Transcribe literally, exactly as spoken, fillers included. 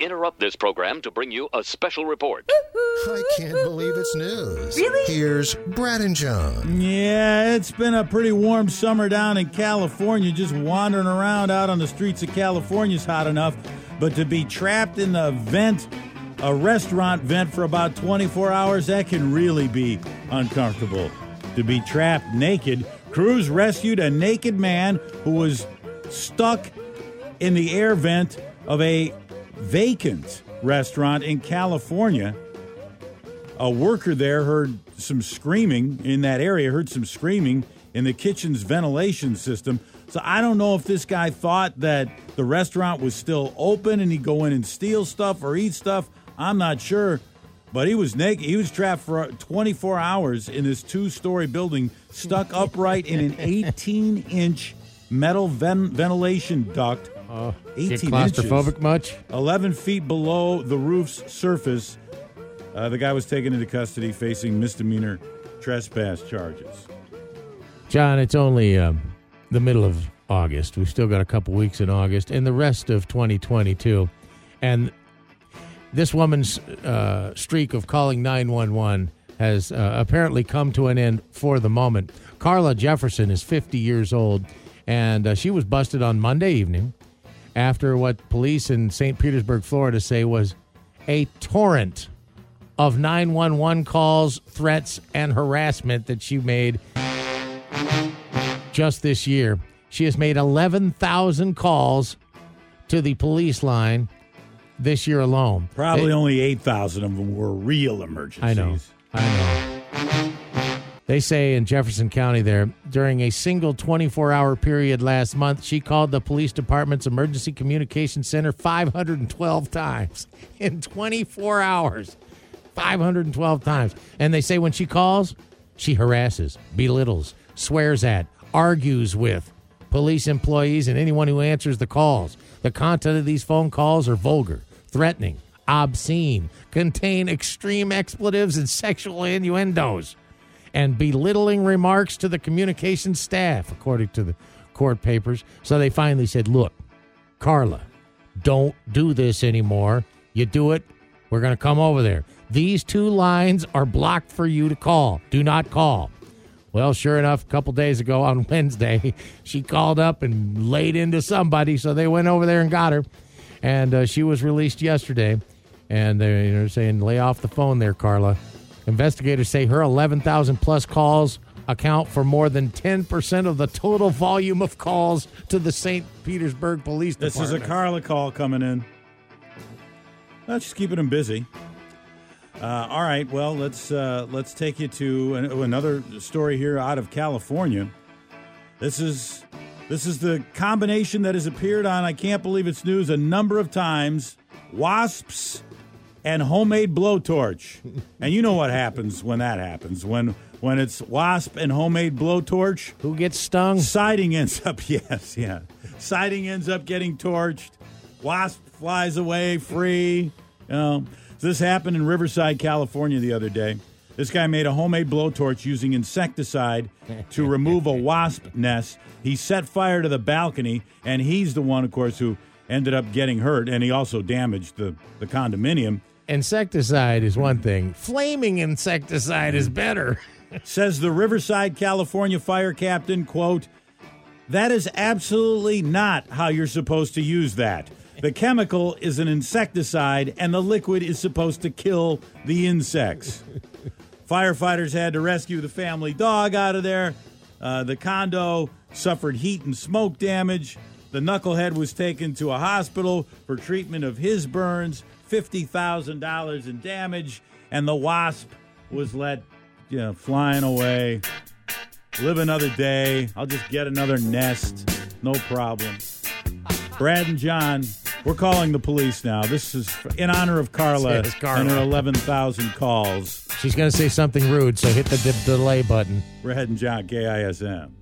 interrupt this program to bring you a special report. I can't believe it's news. Really? Here's Brad and John. Yeah, it's been a pretty warm summer down in California. Just wandering around out on the streets of California is hot enough. But to be trapped in the vent, a restaurant vent for about twenty-four hours, that can really be uncomfortable. To be trapped naked, crews rescued a naked man who was stuck in the air vent of a vacant restaurant in California. A worker there heard some screaming in that area, heard some screaming in the kitchen's ventilation system. So I don't know if this guy thought that the restaurant was still open and he'd go in and steal stuff or eat stuff. I'm not sure. But he was naked. He was trapped for twenty-four hours in this two-story building, stuck upright in an eighteen-inch metal ven- ventilation duct. Uh, eighteen get claustrophobic inches, much? eleven feet below the roof's surface. Uh, the guy was taken into custody facing misdemeanor trespass charges. John, it's only um, the middle of August. We've still got a couple weeks in August and the rest of twenty twenty-two. And this woman's uh, streak of calling nine one one has uh, apparently come to an end for the moment. Carla Jefferson is fifty years old, and uh, she was busted on Monday evening after what police in Saint Petersburg, Florida say was a torrent of nine one one calls, threats, and harassment that she made just this year. She has made eleven thousand calls to the police line this year alone. Probably It, only eight thousand of them were real emergencies. I know. I know. They say in Jefferson County there, during a single twenty-four hour period last month, she called the police department's emergency communication center five hundred twelve times in twenty-four hours. five hundred twelve times. And they say when she calls, she harasses, belittles, swears at, argues with police employees and anyone who answers the calls. The content of these phone calls are vulgar, threatening, obscene, contain extreme expletives and sexual innuendos, and belittling remarks to the communications staff, according to the court papers. So they finally said, look, Carla, don't do this anymore. You do it, we're going to come over there. These two lines are blocked for you to call. Do not call. Well, sure enough, a couple days ago on Wednesday, she called up and laid into somebody, so they went over there and got her. And uh, she was released yesterday. And they're, you know, saying, lay off the phone there, Carla. Investigators say her eleven thousand plus calls account for more than ten percent of the total volume of calls to the Saint Petersburg Police This Department. is a Carla call coming in. That's just keeping them busy. Uh, all right, well, let's uh, let's take you to an, another story here out of California. This is this is the combination that has appeared on I Can't Believe It's News a number of times: wasps and homemade blowtorch. And you know what happens when that happens when when it's wasp and homemade blowtorch. Who gets stung? Siding ends up yes, yeah. Siding ends up getting torched. Wasp flies away free. You know. This happened in Riverside, California the other day. This guy made a homemade blowtorch using insecticide to remove a wasp nest. He set fire to the balcony, and he's the one, of course, who ended up getting hurt, and he also damaged the, the condominium. Insecticide is one thing. Flaming insecticide is better. Says the Riverside, California fire captain, quote, "That is absolutely not how you're supposed to use that. The chemical is an insecticide, and the liquid is supposed to kill the insects." Firefighters had to rescue the family dog out of there. Uh, the condo suffered heat and smoke damage. The knucklehead was taken to a hospital for treatment of his burns, fifty thousand dollars in damage, and the wasp was let, you know, flying away. Live another day. I'll just get another nest. No problem. Brad and John, we're calling the police now. This is in honor of Carla, Yes, Carla. and her eleven thousand calls. She's going to say something rude, so hit the d- delay button. Brad and John, K I S M.